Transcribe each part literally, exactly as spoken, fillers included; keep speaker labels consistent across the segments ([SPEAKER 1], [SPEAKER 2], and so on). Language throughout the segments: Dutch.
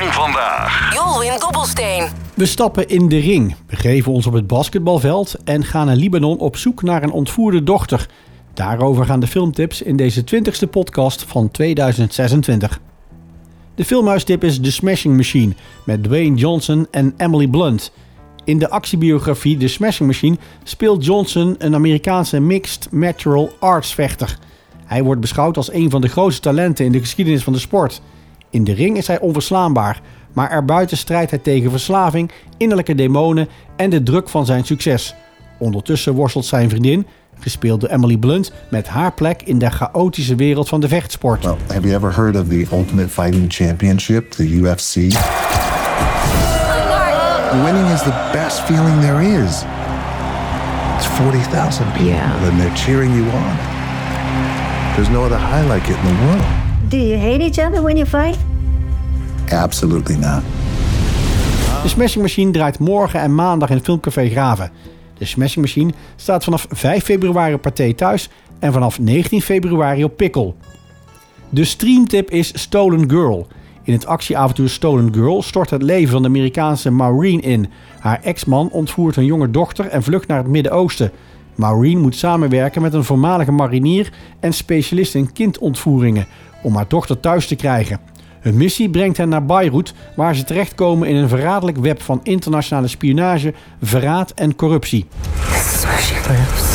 [SPEAKER 1] Film Vandaag.
[SPEAKER 2] Jolwin Dobbelsteen.
[SPEAKER 3] We stappen in de ring, begeven ons op het basketbalveld en gaan naar Libanon op zoek naar een ontvoerde dochter. Daarover gaan de filmtips in deze twintigste podcast van tweeduizend zesentwintig. De filmhuistip is The Smashing Machine met Dwayne Johnson en Emily Blunt. In de actiebiografie The Smashing Machine speelt Johnson een Amerikaanse mixed martial arts vechter. Hij wordt beschouwd als een van de grootste talenten in de geschiedenis van de sport. In de ring is hij onverslaanbaar, maar erbuiten strijdt hij tegen verslaving, innerlijke demonen en de druk van zijn succes. Ondertussen worstelt zijn vriendin, gespeeld door Emily Blunt, met haar plek in de chaotische wereld van de vechtsport.
[SPEAKER 4] Well, have you ever heard of the Ultimate Fighting Championship, the U F C? Winning is the best feeling there is. It's forty thousand people
[SPEAKER 5] Yeah.
[SPEAKER 4] and they're cheering you on. There's no other high like it in the world.
[SPEAKER 5] Do you hate each other when you fight?
[SPEAKER 4] Absolutely not.
[SPEAKER 3] De Smashing Machine draait morgen en maandag in Filmcafé Graven. De Smashing Machine staat vanaf vijf februari op Pathé Thuis en vanaf negentien februari op Pikkel. De streamtip is Stolen Girl. In het actieavontuur Stolen Girl stort het leven van de Amerikaanse Maureen in. Haar ex-man ontvoert een jonge dochter en vlucht naar het Midden-Oosten. Maureen moet samenwerken met een voormalige marinier en specialist in kindontvoeringen om haar dochter thuis te krijgen. Hun missie brengt hen naar Beirut, waar ze terechtkomen in een verraderlijk web van internationale spionage, verraad en corruptie.
[SPEAKER 2] This is where she lives.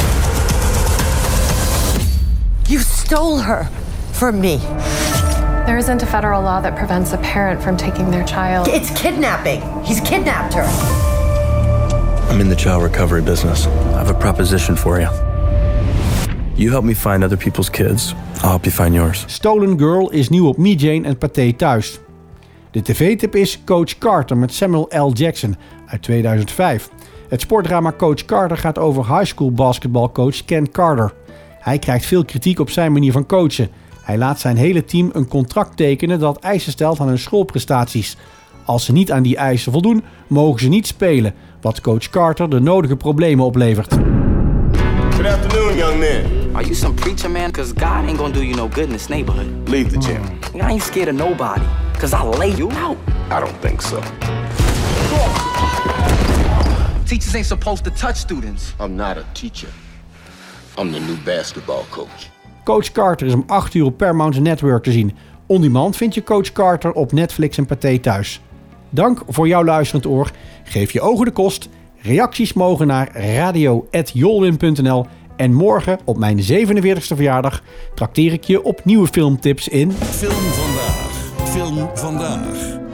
[SPEAKER 2] You stole her from me.
[SPEAKER 6] There isn't a federal law that prevents a parent from taking their child.
[SPEAKER 2] It's kidnapping. He's kidnapped her.
[SPEAKER 7] I'm in the child recovery business. I have a proposition for you. You help me find other people's kids. I'll help you find yours.
[SPEAKER 3] Stolen Girl is nieuw op MeJane en Pathé Thuis. De tv-tip is Coach Carter met Samuel L. Jackson uit tweeduizend vijf. Het sportdrama Coach Carter gaat over high school basketbalcoach Ken Carter. Hij krijgt veel kritiek op zijn manier van coachen. Hij laat zijn hele team een contract tekenen dat eisen stelt aan hun schoolprestaties. Als ze niet aan die eisen voldoen, mogen ze niet spelen, wat coach Carter de nodige problemen oplevert.
[SPEAKER 8] Good afternoon, young man.
[SPEAKER 9] Are you some preacher, man? Cause God ain't gonna do you no good in this neighborhood.
[SPEAKER 8] Leave the gym.
[SPEAKER 9] I ain't scared of nobody. Cause I'll lay you out.
[SPEAKER 8] I don't think so.
[SPEAKER 9] Teachers ain't supposed to touch students.
[SPEAKER 8] I'm not a teacher. I'm the new basketball coach.
[SPEAKER 3] Coach Carter is om acht uur op Paramount Network te zien. On demand vind je Coach Carter op Netflix en Pathé Thuis. Dank voor jouw luisterend oor. Geef je ogen de kost. Reacties mogen naar radio at jolwin punt n l. En morgen, op mijn zevenenveertigste verjaardag, trakteer ik je op nieuwe filmtips in...
[SPEAKER 1] Film Vandaag. Film Vandaag.